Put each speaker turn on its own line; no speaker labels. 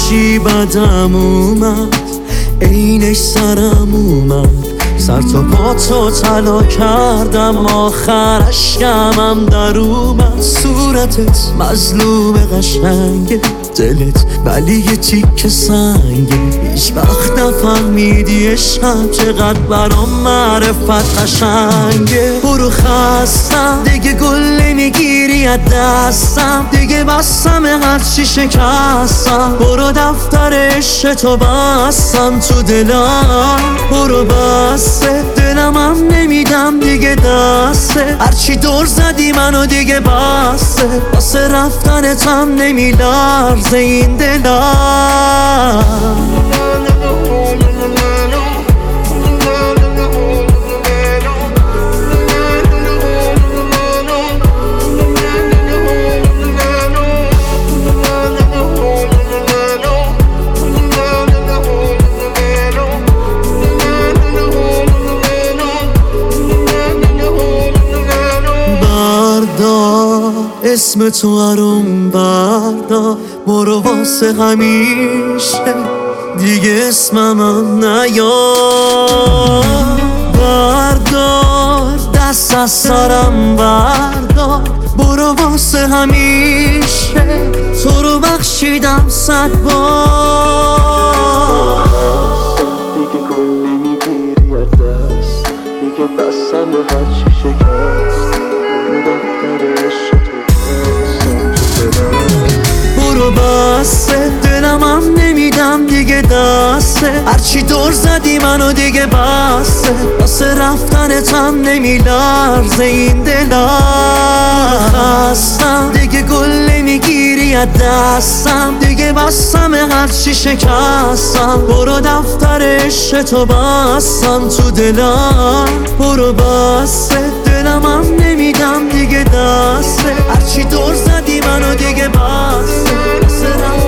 چی بدم اومد عینش سرم اومد سر تا پا تو طلا کردم آخرش کمم در اومد صورتت مظلوم قشنگه دلت ولی یه تیکه سنگه هیچ وقت نفهمیدی عشقم چقدر برام معرفت قشنگه برو خستم دیگه گل نمیگیری از دستم دیگه بستم هرچی شکستم برو دفتر عشق تو بستم تو دلم برو بسته دلم هم نمیدم دیگه دسته هرچی دور زدی منو دیگه بسته واسه رفتنتم نمیلرزه این دلم اسم تو هرون بردار برو واسه همیشه دیگه اسمم هم نیار بردار دست از سرم بردار برو واسه همیشه تو رو بخشیدم 100 بار دیگه گل نمیگیری از دست دیگه بستم هرچی شکست برو دفتر عشق برو بسته دلم هم نمیدم دیگه دسته هرچی دور زدی منو دیگه بسته واسه رفتنتم نمیلرزه این دلم خستم دیگه گل نمیگیری از دستم دیگه بستم هرچی شکستم برو دفتر عشق تو بستم تو دلم برو بسته دلم هم نمیدم دیگه دسته هرچی دور زدی منو دیگه بسته